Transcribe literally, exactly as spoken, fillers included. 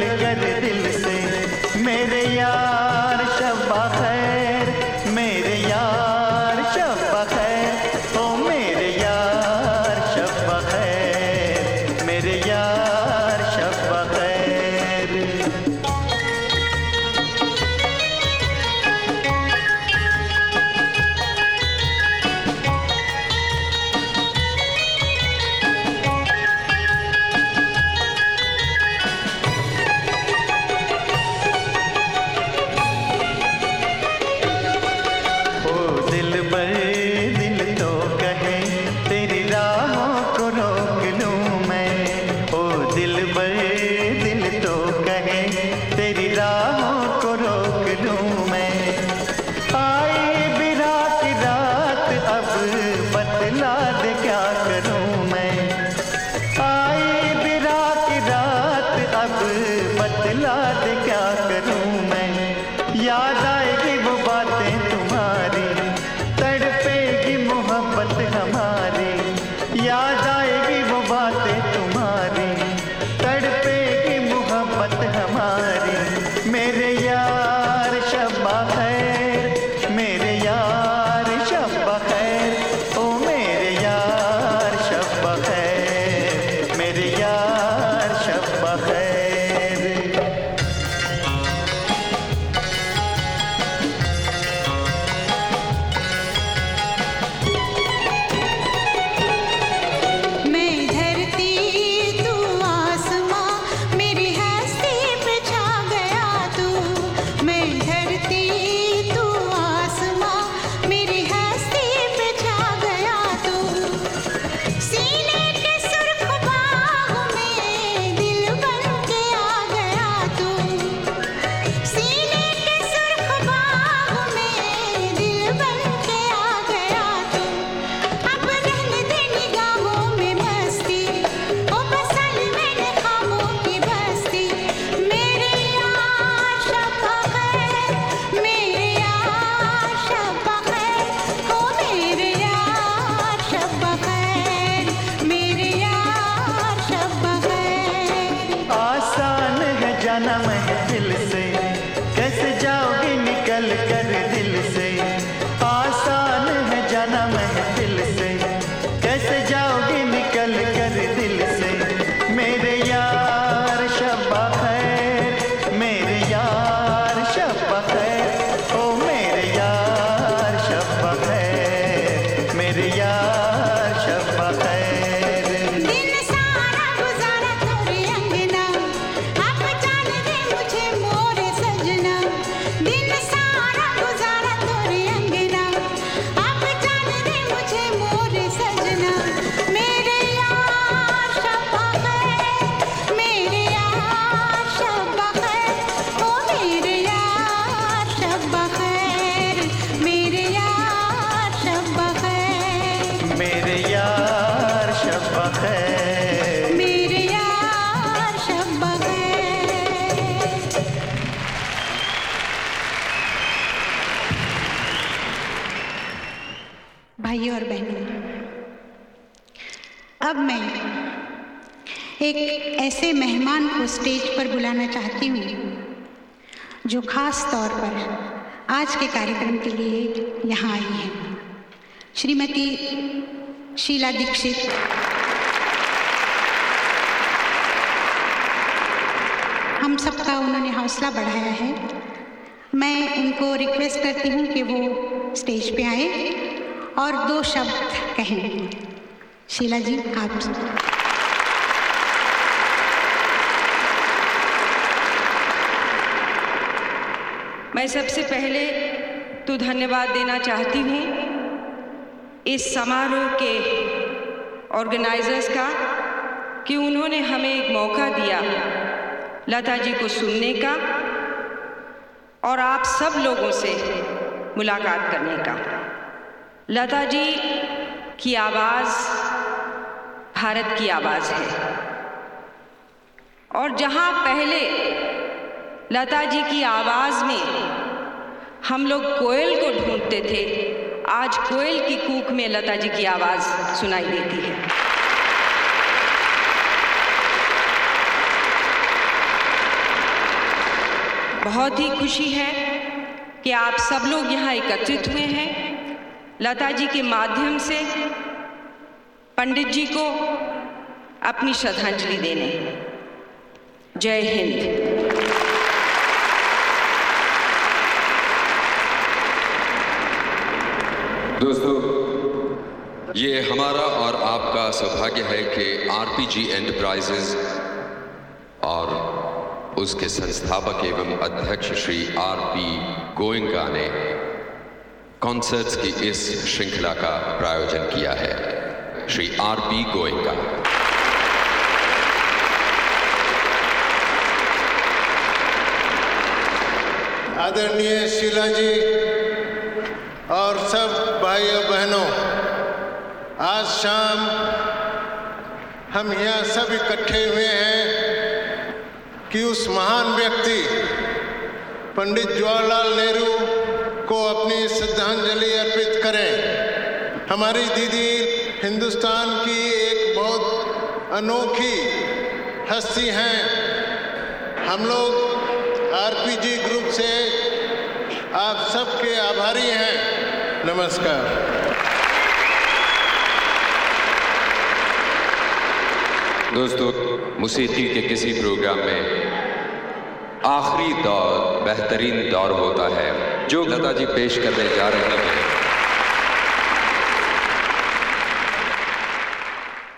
कर दिल से मेरे यार शब्बा खैर, मेरे यार शब्बा खैर, ओ मेरे यार शब्बा खैर, मेरे यार शब्बा खैर। भाइयों और बहनों, अब मैं एक ऐसे मेहमान को स्टेज पर बुलाना चाहती हूँ जो खास तौर पर आज के कार्यक्रम के लिए यहाँ आई हैं। श्रीमती शीला दीक्षित। हम सबका उन्होंने हौसला बढ़ाया है। मैं उनको रिक्वेस्ट करती हूँ कि वो स्टेज पे आए और दो शब्द कहें। शीला जी, आप। मैं सबसे पहले तो धन्यवाद देना चाहती हूँ इस समारोह के ऑर्गेनाइजर्स का कि उन्होंने हमें एक मौका दिया लता जी को सुनने का और आप सब लोगों से मुलाकात करने का। लता जी की आवाज़ भारत की आवाज़ है और जहाँ पहले लता जी की आवाज़ में हम लोग कोयल को ढूंढते थे, आज कोयल की कूक में लता जी की आवाज़ सुनाई देती है। बहुत ही खुशी है कि आप सब लोग यहाँ एकत्रित हुए हैं लता जी के माध्यम से पंडित जी को अपनी श्रद्धांजलि देने। जय हिंद। दोस्तों, ये हमारा और आपका सौभाग्य है कि आरपीजी एंटरप्राइजेज और उसके संस्थापक एवं अध्यक्ष श्री आरपी गोयनका ने कॉन्सर्ट्स की इस श्रृंखला का प्रायोजन किया है। श्री आरपी गोयनका। आदरणीय शीला जी और सब भाइयों बहनों, आज शाम हम यहाँ सब इकट्ठे हुए हैं कि उस महान व्यक्ति पंडित जवाहरलाल नेहरू को अपनी श्रद्धांजलि अर्पित करें। हमारी दीदी हिंदुस्तान की एक बहुत अनोखी हस्ती हैं। हम लोग आरपीजी ग्रुप से आप सबके आभारी हैं। नमस्कार। दोस्तों, मौसीकी के किसी प्रोग्राम में आखिरी दौर बेहतरीन दौर होता है जो लता जी पेश करने जा रही हैं।